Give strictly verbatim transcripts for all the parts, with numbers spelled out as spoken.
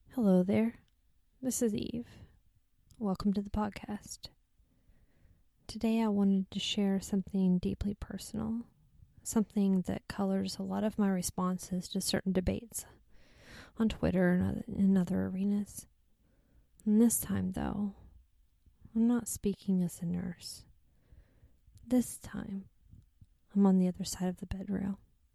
Hello there, this is Eve. Welcome to the podcast. Today I wanted to share something deeply personal, something that colors a lot of my responses to certain debates on Twitter and other, in other arenas. And this time, though, I'm not speaking as a nurse. This time, I'm on the other side of the bed rail.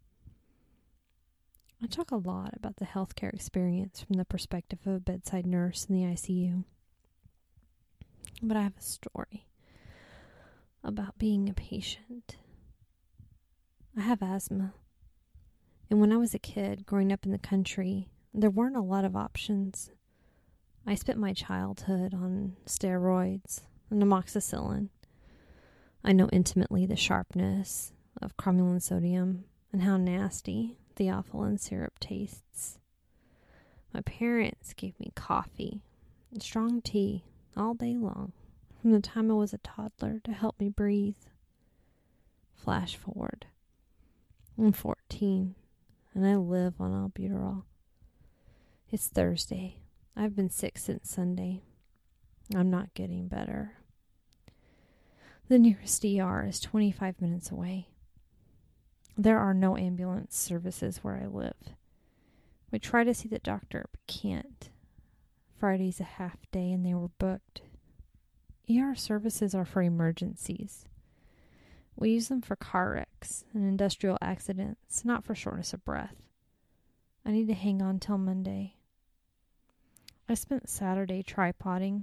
I talk a lot about the healthcare experience from the perspective of a bedside nurse in the I C U. But I have a story about being a patient. I have asthma. And when I was a kid, growing up in the country, there weren't a lot of options. I spent my childhood on steroids and amoxicillin. I know intimately the sharpness of cromulin sodium and how nasty theophylline syrup tastes. My parents gave me coffee and strong tea all day long from the time I was a toddler to help me breathe. Flash forward. I'm fourteen and I live on albuterol. It's Thursday. I've been sick since Sunday. I'm not getting better. The nearest E R is twenty-five minutes away. There are no ambulance services where I live. We try to see the doctor, but can't. Friday's a half day and they were booked. E R services are for emergencies. We use them for car wrecks and industrial accidents, not for shortness of breath. I need to hang on till Monday. I spent Saturday tripoding.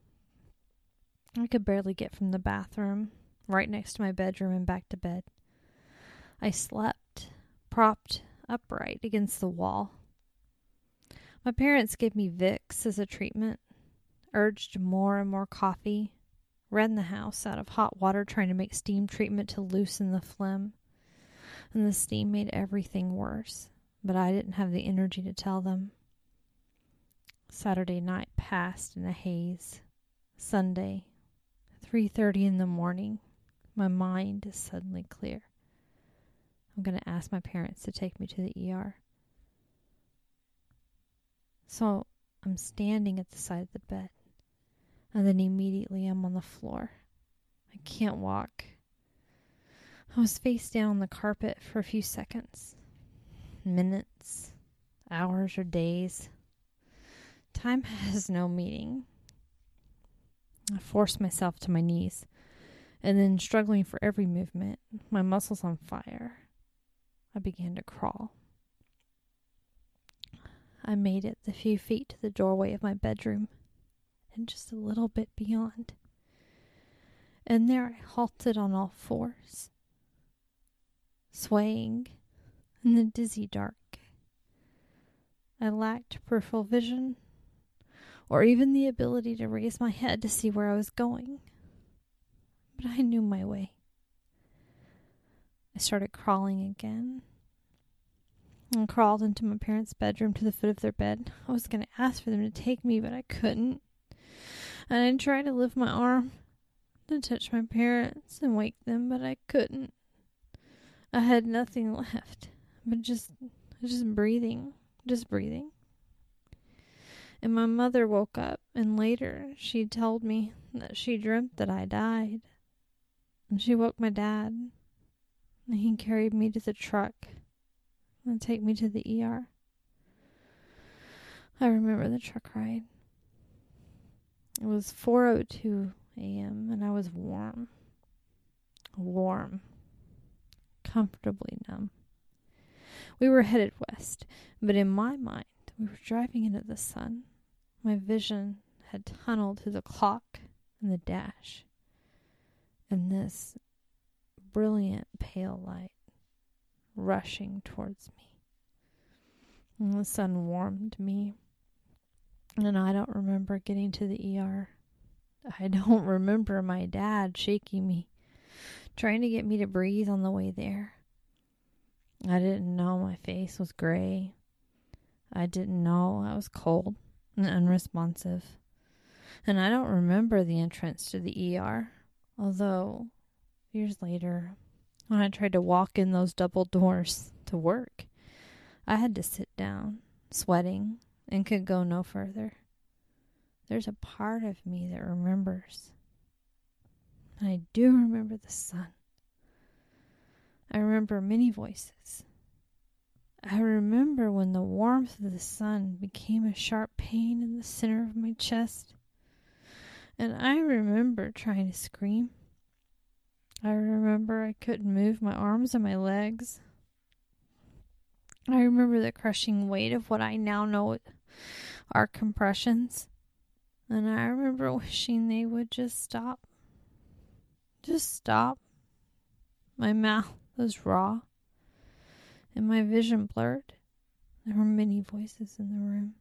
I could barely get from the bathroom, right next to my bedroom, and back to bed. I slept, propped upright against the wall. My parents gave me Vicks as a treatment, urged more and more coffee, ran the house out of hot water trying to make steam treatment to loosen the phlegm, and the steam made everything worse, but I didn't have the energy to tell them. Saturday night passed in a haze. Sunday, three thirty in the morning, my mind is suddenly clear. I'm going to ask my parents to take me to the E R. So I'm standing at the side of the bed, and then immediately I'm on the floor. I can't walk. I was face down on the carpet for a few seconds, minutes, hours, or days. Time has no meaning. I forced myself to my knees, and then struggling for every movement, my muscles on fire, I began to crawl. I made it the few feet to the doorway of my bedroom, and just a little bit beyond. And there I halted on all fours, swaying in the dizzy dark. I lacked peripheral vision, or even the ability to raise my head to see where I was going. But I knew my way. I started crawling again and crawled into my parents' bedroom to the foot of their bed. I was going to ask for them to take me, but I couldn't. And I tried to lift my arm to touch my parents and wake them, but I couldn't. I had nothing left but just, just breathing, just breathing. And my mother woke up, and later she told me that she dreamt that I died. And she woke my dad, and he carried me to the truck and take me to the E R. I remember the truck ride. It was four oh two a.m. and I was warm. Warm. Comfortably numb. We were headed west, but in my mind, we were driving into the sun. My vision had tunneled to the clock and the dash, and this brilliant pale light rushing towards me. And the sun warmed me, and I don't remember getting to the E R. I don't remember my dad shaking me, trying to get me to breathe on the way there. I didn't know my face was gray. I didn't know I was cold and unresponsive. And I don't remember the entrance to the E R, although years later, when I tried to walk in those double doors to work, I had to sit down, sweating, and could go no further. There's a part of me that remembers. And I do remember the sun. I remember many voices. I remember when the warmth of the sun became a sharp pain in the center of my chest. And I remember trying to scream. I remember I couldn't move my arms or my legs. I remember the crushing weight of what I now know are compressions. And I remember wishing they would just stop. Just stop. My mouth was raw and my vision blurred. There were many voices in the room.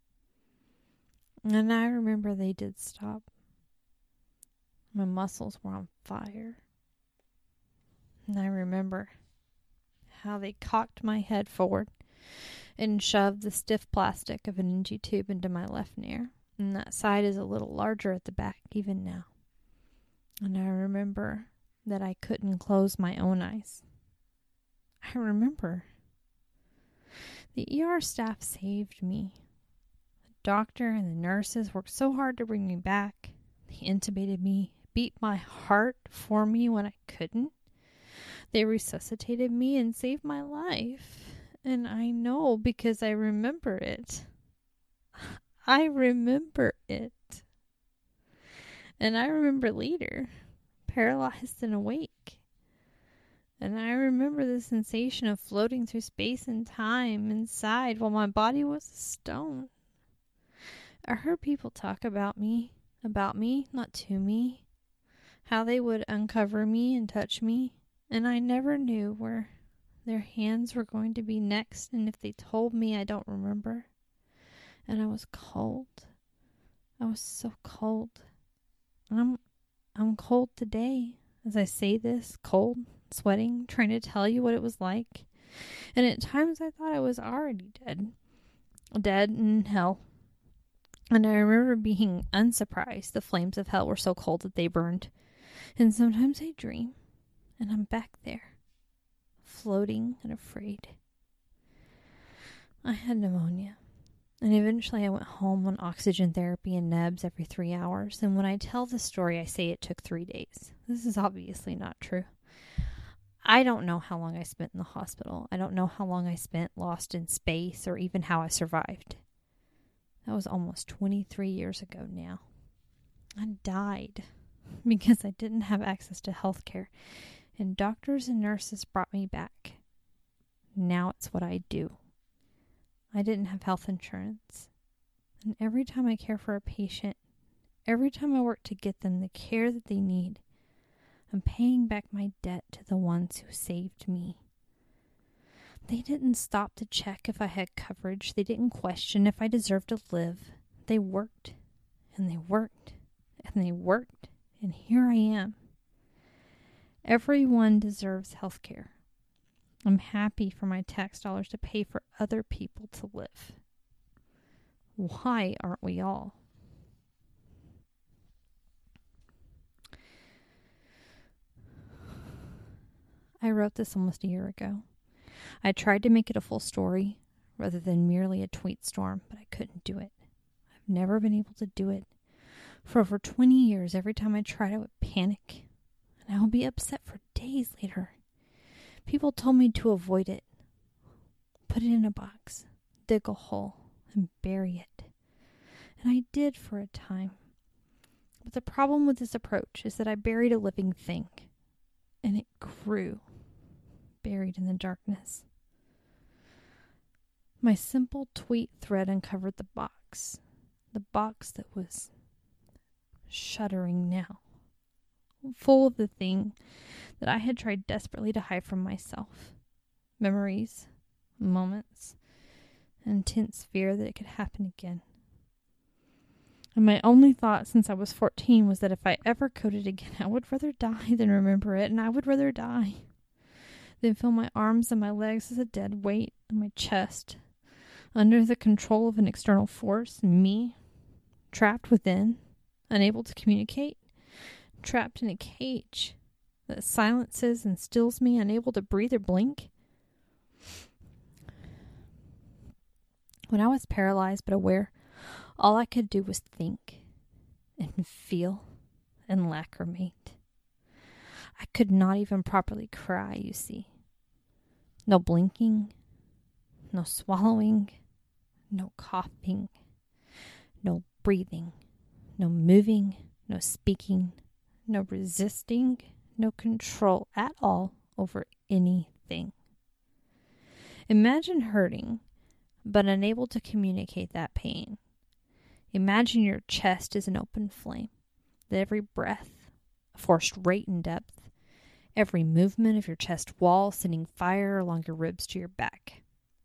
And I remember they did stop. My muscles were on fire. And I remember how they cocked my head forward and shoved the stiff plastic of an N G tube into my left ear. And that side is a little larger at the back even now. And I remember that I couldn't close my own eyes. I remember the E R staff saved me. The doctor and the nurses worked so hard to bring me back. They intubated me, beat my heart for me when I couldn't. They resuscitated me and saved my life. And I know because I remember it. I remember it. And I remember later, paralyzed and awake. And I remember the sensation of floating through space and time inside while my body was a stone. I heard people talk about me, about me, not to me, how they would uncover me and touch me. And I never knew where their hands were going to be next, and if they told me, I don't remember. And I was cold. I was so cold. And I'm, I'm cold today as I say this, cold, sweating, trying to tell you what it was like. And at times I thought I was already dead. Dead in hell. And I remember being unsurprised the flames of hell were so cold that they burned. And sometimes I dream. And I'm back there, floating and afraid. I had pneumonia. And eventually I went home on oxygen therapy and nebs every three hours. And when I tell the story, I say it took three days. This is obviously not true. I don't know how long I spent in the hospital. I don't know how long I spent lost in space or even how I survived. That was almost twenty-three years ago now. I died because I didn't have access to health care. And doctors and nurses brought me back. Now it's what I do. I didn't have health insurance. And every time I care for a patient, every time I work to get them the care that they need, I'm paying back my debt to the ones who saved me. They didn't stop to check if I had coverage. They didn't question if I deserved to live. They worked, and they worked, and they worked, and here I am. Everyone deserves health care. I'm happy for my tax dollars to pay for other people to live. Why aren't we all? I wrote this almost a year ago. I tried to make it a full story rather than merely a tweet storm, but I couldn't do it. I've never been able to do it. For over twenty years, every time I tried, I would panic, and I would be upset for days later. People told me to avoid it. Put it in a box, dig a hole, and bury it. And I did for a time. But the problem with this approach is that I buried a living thing, and it grew, buried in the darkness. My simple tweet thread uncovered the box, the box that was shuddering now, full of the thing that I had tried desperately to hide from myself. Memories, moments, intense fear that it could happen again. And my only thought since I was fourteen was that if I ever coded again, I would rather die than remember it, and I would rather die than feel my arms and my legs as a dead weight on my chest, under the control of an external force, me, trapped within, unable to communicate, trapped in a cage that silences and stills me, unable to breathe or blink. When I was paralyzed but aware, all I could do was think and feel and lacrimate. I could not even properly cry, you see. No blinking, no swallowing, no coughing, no breathing, no moving, no speaking, no resisting, no control at all over anything. Imagine hurting, but unable to communicate that pain. Imagine your chest is an open flame, that every breath, a forced rate and depth, every movement of your chest wall sending fire along your ribs to your back.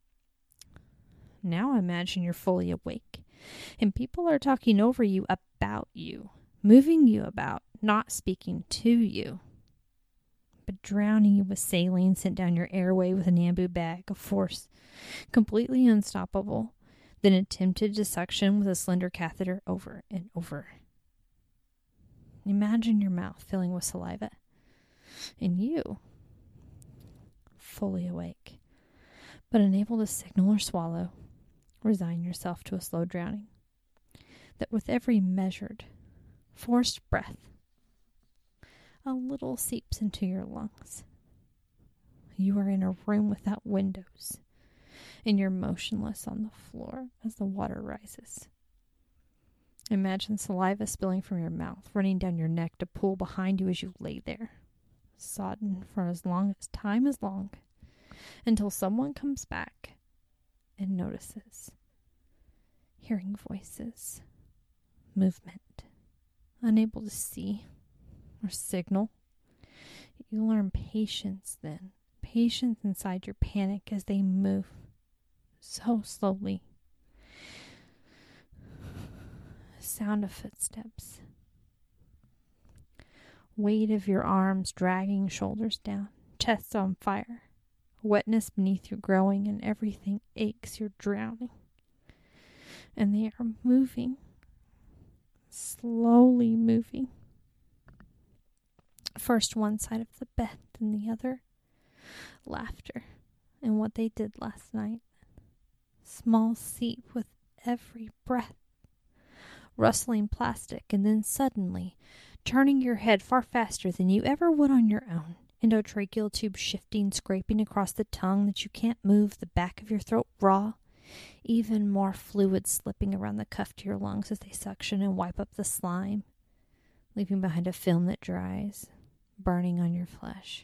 Now imagine you're fully awake, and people are talking over you about you, moving you about, not speaking to you, but drowning you with saline sent down your airway with an Ambu bag, a force completely unstoppable, then attempted to suction with a slender catheter over and over. Imagine your mouth filling with saliva, and you, fully awake, but unable to signal or swallow, resign yourself to a slow drowning, that with every measured, forced breath, a little seeps into your lungs. You are in a room without windows, and you're motionless on the floor as the water rises. Imagine saliva spilling from your mouth, running down your neck to pool behind you as you lay there, sodden for as long as time is long, until someone comes back and notices. Hearing voices, movement, unable to see or signal. You learn patience then, patience inside your panic as they move so slowly. Sound of footsteps. Weight of your arms dragging shoulders down, chest on fire. Wetness beneath you growing, and everything aches. You're drowning. And they are moving, slowly moving. First one side of the bed, then the other. Laughter and what they did last night. Small seep with every breath. Rustling plastic, and then suddenly turning your head far faster than you ever would on your own. Endotracheal tube shifting, scraping across the tongue that you can't move, the back of your throat raw. Even more fluid slipping around the cuff to your lungs as they suction and wipe up the slime, leaving behind a film that dries, burning on your flesh.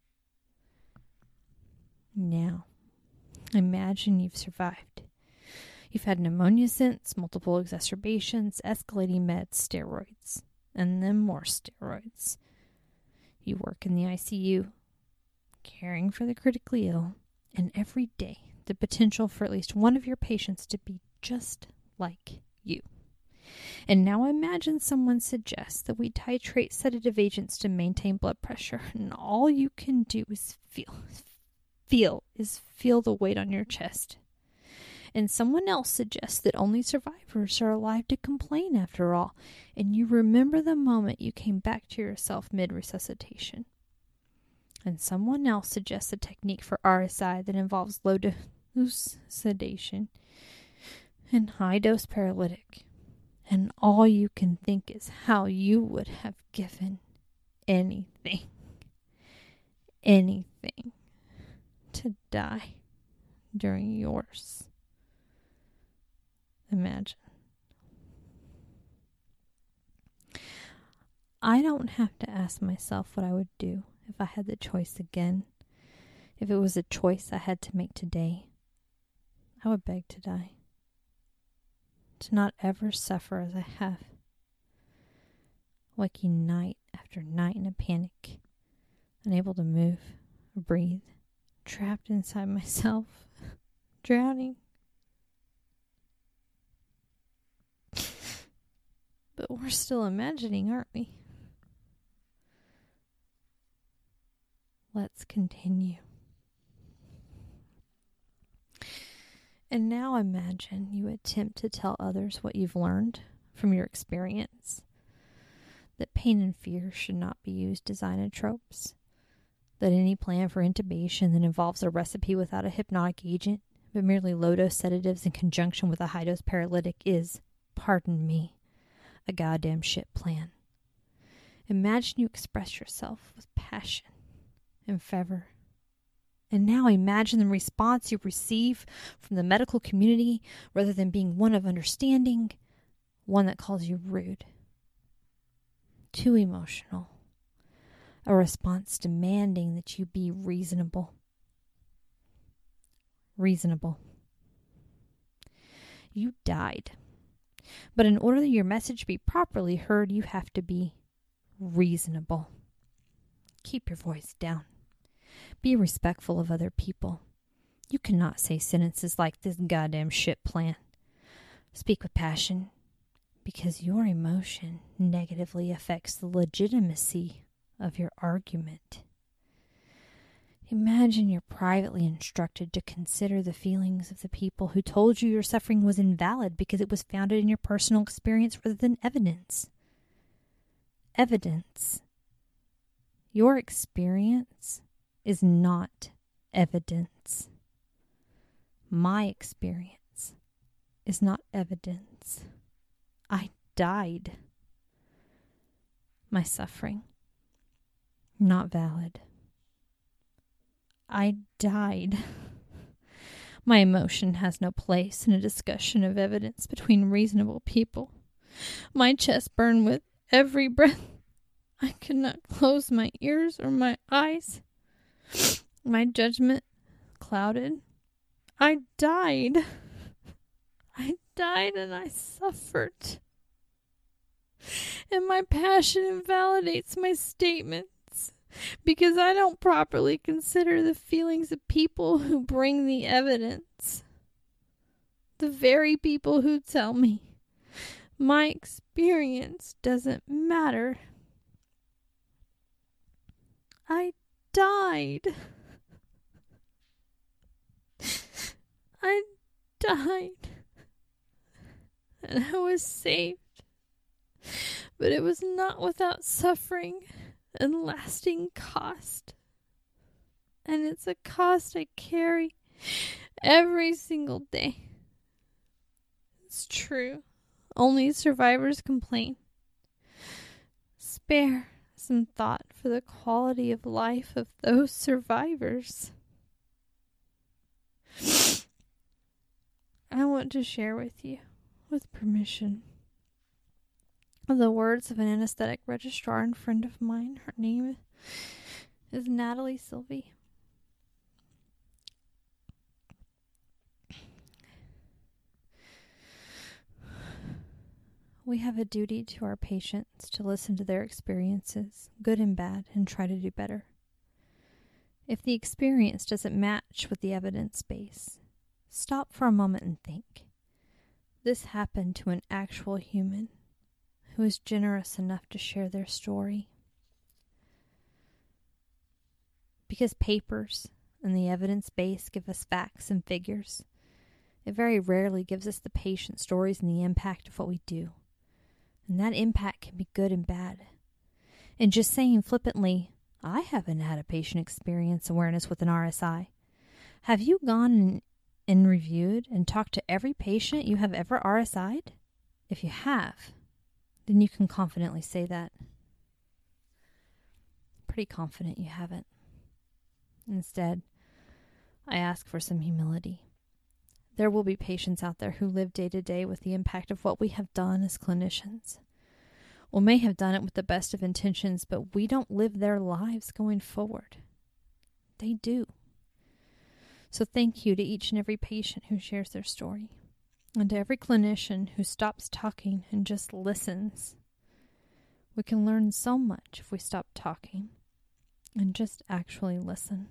Now, imagine you've survived. You've had pneumonia since, multiple exacerbations, escalating meds, steroids, and then more steroids. You work in the I C U, caring for the critically ill, and every day the potential for at least one of your patients to be just like you. And now imagine someone suggests that we titrate sedative agents to maintain blood pressure, and all you can do is feel, feel, is feel the weight on your chest. And someone else suggests that only survivors are alive to complain after all, and you remember the moment you came back to yourself mid-resuscitation. And someone else suggests a technique for R S I that involves low-dose sedation and high-dose paralytic. And all you can think is how you would have given anything, anything to die during yours. Imagine. I don't have to ask myself what I would do if I had the choice again. If it was a choice I had to make today, I would beg to die. To not ever suffer as I have. Waking night after night in a panic, unable to move or breathe, trapped inside myself, drowning. But we're still imagining, aren't we? Let's continue. And now imagine you attempt to tell others what you've learned from your experience. That pain and fear should not be used as inotropes. That any plan for intubation that involves a recipe without a hypnotic agent but merely low-dose sedatives in conjunction with a high-dose paralytic is, pardon me, a goddamn shit plan. Imagine you express yourself with passion and fervor. And now imagine the response you receive from the medical community, rather than being one of understanding, one that calls you rude, too emotional, a response demanding that you be reasonable. Reasonable. You died. But in order that your message be properly heard, you have to be reasonable. Keep your voice down. Be respectful of other people. You cannot say sentences like this goddamn shit plan. Speak with passion, because your emotion negatively affects the legitimacy of your argument. Imagine you're privately instructed to consider the feelings of the people who told you your suffering was invalid because it was founded in your personal experience rather than evidence. Evidence. Your experience is not evidence. My experience is not evidence. I died. My suffering, not valid. I died. My emotion has no place in a discussion of evidence between reasonable people. My chest burned with every breath. I could not close my ears or my eyes. My judgment clouded. I died. I died and I suffered. And my passion invalidates my statements because I don't properly consider the feelings of people who bring the evidence. The very people who tell me my experience doesn't matter. I died. I died. And I was saved. But it was not without suffering and lasting cost. And it's a cost I carry every single day. It's true. Only survivors complain. Spare some thought for the quality of life of those survivors. I want to share with you, with permission, the words of an anesthetic registrar and friend of mine. Her name is Natalie Sylvie. We have a duty to our patients to listen to their experiences, good and bad, and try to do better. If the experience doesn't match with the evidence base, stop for a moment and think. This happened to an actual human who is generous enough to share their story. Because papers and the evidence base give us facts and figures, it very rarely gives us the patient stories and the impact of what we do. And that impact can be good and bad. And just saying flippantly, I haven't had a patient experience awareness with an R S I. Have you gone and, and reviewed and talked to every patient you have ever R S I'd? If you have, then you can confidently say that. Pretty confident you haven't. Instead, I ask for some humility. There will be patients out there who live day to day with the impact of what we have done as clinicians. We may have done it with the best of intentions, but we don't live their lives going forward. They do. So thank you to each and every patient who shares their story, and to every clinician who stops talking and just listens. We can learn so much if we stop talking and just actually listen.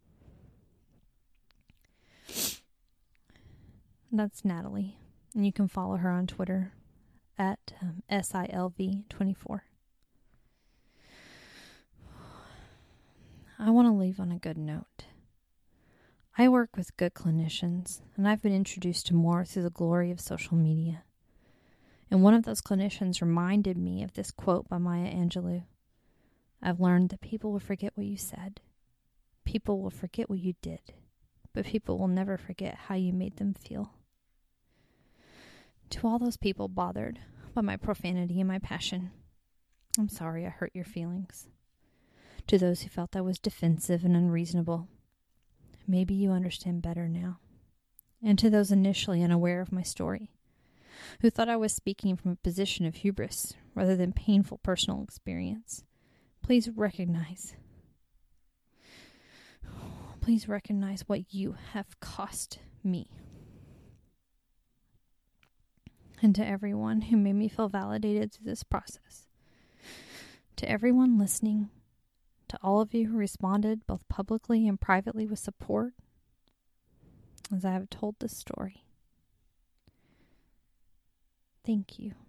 That's Natalie, and you can follow her on Twitter at um, S I L V twenty-four. I want to leave on a good note. I work with good clinicians, and I've been introduced to more through the glory of social media. And one of those clinicians reminded me of this quote by Maya Angelou. I've learned that people will forget what you said. People will forget what you did. but people will never forget how you made them feel. To all those people bothered by my profanity and my passion, I'm sorry I hurt your feelings. To those who felt I was defensive and unreasonable, maybe you understand better now. And to those initially unaware of my story, who thought I was speaking from a position of hubris rather than painful personal experience, please recognize, please recognize what you have cost me. And to everyone who made me feel validated through this process, to everyone listening, to all of you who responded both publicly and privately with support, as I have told this story, thank you.